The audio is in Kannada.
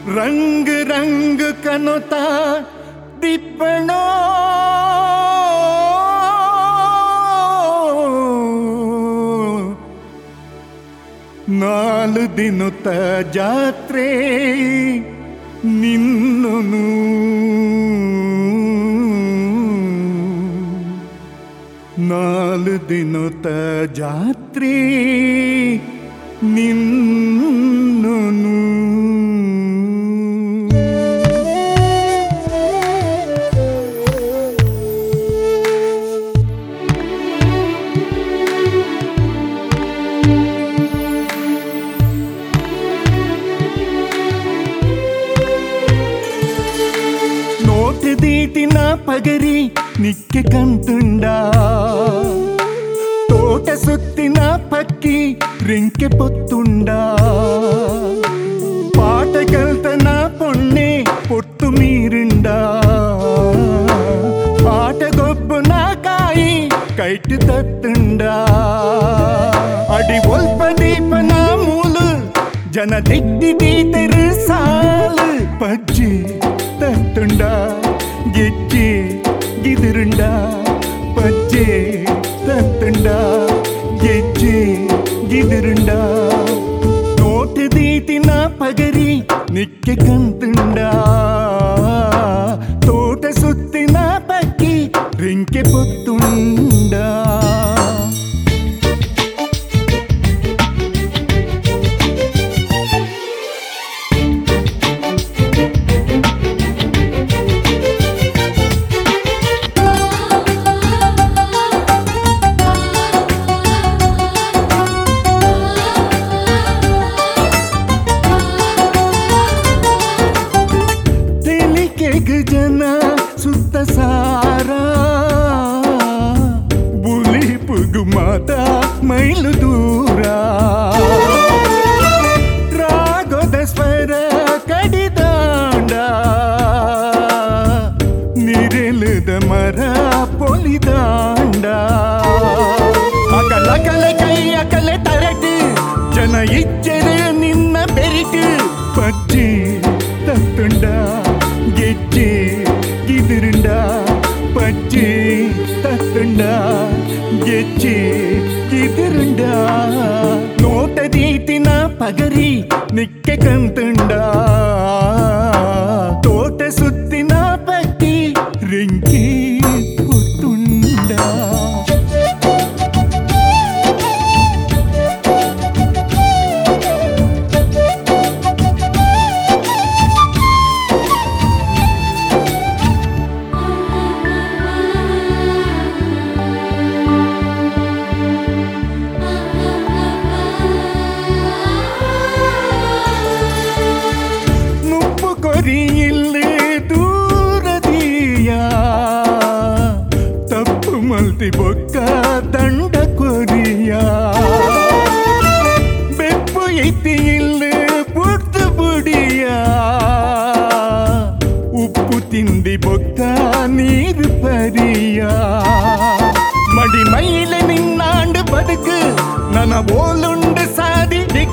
रंग रंग कनोता दिप्पणो नालु दिनुत जात्रे निन्नुनु नालु दिनुत जात्रे निन्नुनु दीतिन पगरी निक्के कंतुंडा तोट सुत्तिन पक्की रिंके पोत्तुंडा पाट कल्तन पोन्ने पोट्टु मीरुंडा आट गोप्पुन काई कैट तत्तुंडा अडि ओल्प दीपन मूलु जन दिक्कि दीतेरु सालु पज्जी तत्तुंडा ಗೆಜ್ಜೆ ಗಿದಿರುಂಡ ಪಜ್ಜೆ ತತ್ತುಂಡ ಗೆಜ್ಜೆ ಗಿದಿರುಂಡ ನೋಟ ದೀತಿನ ಪಗರಿ ನಿಕ್ಕೆ ಕಂತುಂಡ ತೋಟ ಸುತ್ತಿನ ಪಕ್ಕಿ ರಿಂಕೆ ಪೊತ್ತುಂಡ जन सुत्त सारा बुली पुगुमाता मैलु दूर रागोद स्वर कडिदांड निरेलुद मर पोलिदांड अकल अकले कೈ अकले तरटु जन इच्चरे निन्न बेरिटु पज्जी तत्तुंड ಗೆಜ್ಜೆ ಗಿದಿರುಂಡ ಪಜ್ಜೆ ತತ್ತುಂಡ ಗೆಜ್ಜೆ ಗಿದಿರುಂಡ ನೋಟ ದೀತಿನ ಪಗರಿ ನಿಕ್ಕೆ ಕಂತುಂಡ ತೋಟ ಸುತ್ತಿನ ಪಕ್ಕಿ ರಿಂಕಿ ಪೊತ್ತುಂಡ मल्ति बोक्का दंड कोरिया बेप्पु ऐति इल्ले पुट्टु बुडिया उप्पु तिंदी बोक्का नीरु परिया मडि मैले निन्नांडु बदुकु नन बोलुंडु सादि